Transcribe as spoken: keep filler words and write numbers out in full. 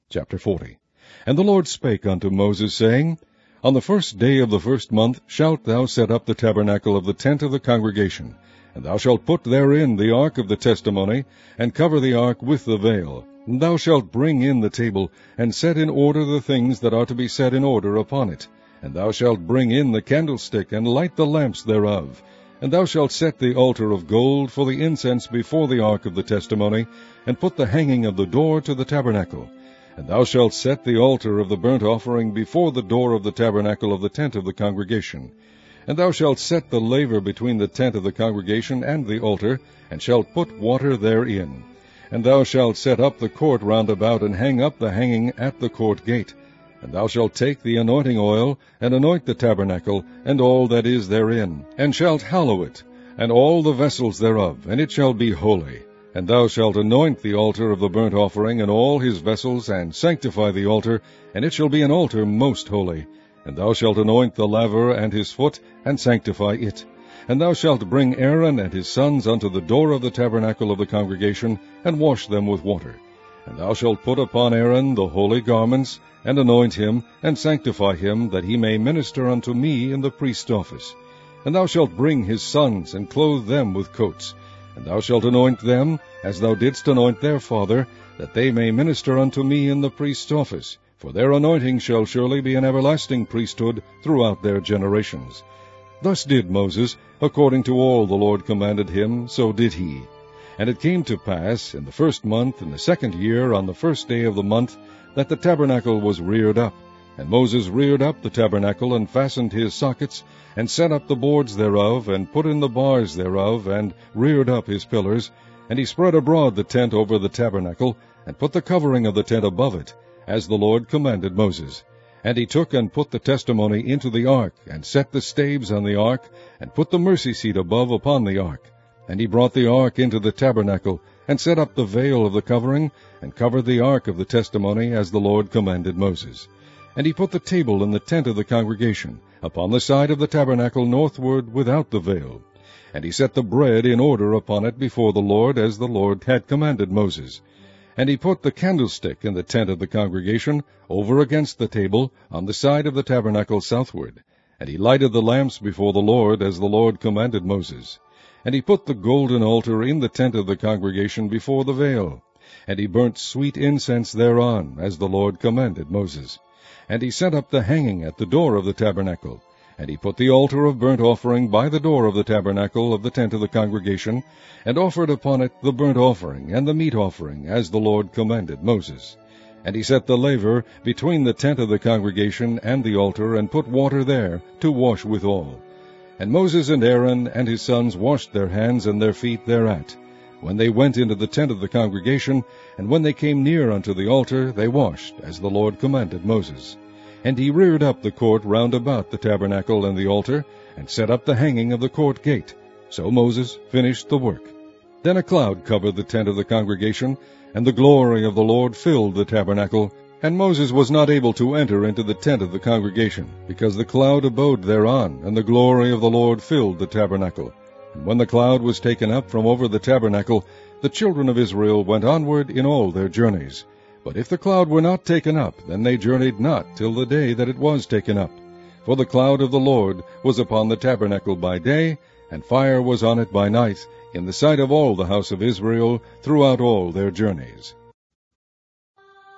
Chapter forty. And the Lord spake unto Moses, saying, On the first day of the first month shalt thou set up the tabernacle of the tent of the congregation, and thou shalt put therein the ark of the testimony, and cover the ark with the veil. And thou shalt bring in the table, and set in order the things that are to be set in order upon it. And thou shalt bring in the candlestick, and light the lamps thereof. And thou shalt set the altar of gold for the incense before the ark of the testimony, and put the hanging of the door to the tabernacle. And thou shalt set the altar of the burnt offering before the door of the tabernacle of the tent of the congregation. And thou shalt set the laver between the tent of the congregation and the altar, and shalt put water therein. And thou shalt set up the court round about, and hang up the hanging at the court gate. And thou shalt take the anointing oil, and anoint the tabernacle, and all that is therein, and shalt hallow it, and all the vessels thereof, and it shall be holy. And thou shalt anoint the altar of the burnt offering, and all his vessels, and sanctify the altar, and it shall be an altar most holy. And thou shalt anoint the laver and his foot, and sanctify it. And thou shalt bring Aaron and his sons unto the door of the tabernacle of the congregation, and wash them with water. And thou shalt put upon Aaron the holy garments, and anoint him, and sanctify him, that he may minister unto me in the priest's office. And thou shalt bring his sons, and clothe them with coats. And thou shalt anoint them, as thou didst anoint their father, that they may minister unto me in the priest's office. For their anointing shall surely be an everlasting priesthood throughout their generations. Thus did Moses, according to all the Lord commanded him, so did he. And it came to pass, in the first month, in the second year, on the first day of the month, that the tabernacle was reared up. And Moses reared up the tabernacle, and fastened his sockets, and set up the boards thereof, and put in the bars thereof, and reared up his pillars. And he spread abroad the tent over the tabernacle, and put the covering of the tent above it, as the Lord commanded Moses. And he took and put the testimony into the ark, and set the staves on the ark, and put the mercy seat above upon the ark. And he brought the ark into the tabernacle, and set up the veil of the covering, and covered the ark of the testimony, as the Lord commanded Moses. And he put the table in the tent of the congregation, upon the side of the tabernacle northward without the veil. And he set the bread in order upon it before the Lord, as the Lord had commanded Moses. And he put the candlestick in the tent of the congregation, over against the table, on the side of the tabernacle southward. And he lighted the lamps before the Lord, as the Lord commanded Moses. And he put the golden altar in the tent of the congregation before the veil. And he burnt sweet incense thereon, as the Lord commanded Moses. And he set up the hanging at the door of the tabernacle. And he put the altar of burnt offering by the door of the tabernacle of the tent of the congregation, and offered upon it the burnt offering and the meat offering, as the Lord commanded Moses. And he set the laver between the tent of the congregation and the altar, and put water there to wash withal. And Moses and Aaron and his sons washed their hands and their feet thereat, when they went into the tent of the congregation, and when they came near unto the altar, they washed, as the Lord commanded Moses. And he reared up the court round about the tabernacle and the altar, and set up the hanging of the court gate. So Moses finished the work. Then a cloud covered the tent of the congregation, and the glory of the Lord filled the tabernacle. And Moses was not able to enter into the tent of the congregation, because the cloud abode thereon, and the glory of the Lord filled the tabernacle. And when the cloud was taken up from over the tabernacle, the children of Israel went onward in all their journeys. But if the cloud were not taken up, then they journeyed not till the day that it was taken up. For the cloud of the Lord was upon the tabernacle by day, and fire was on it by night, in the sight of all the house of Israel throughout all their journeys.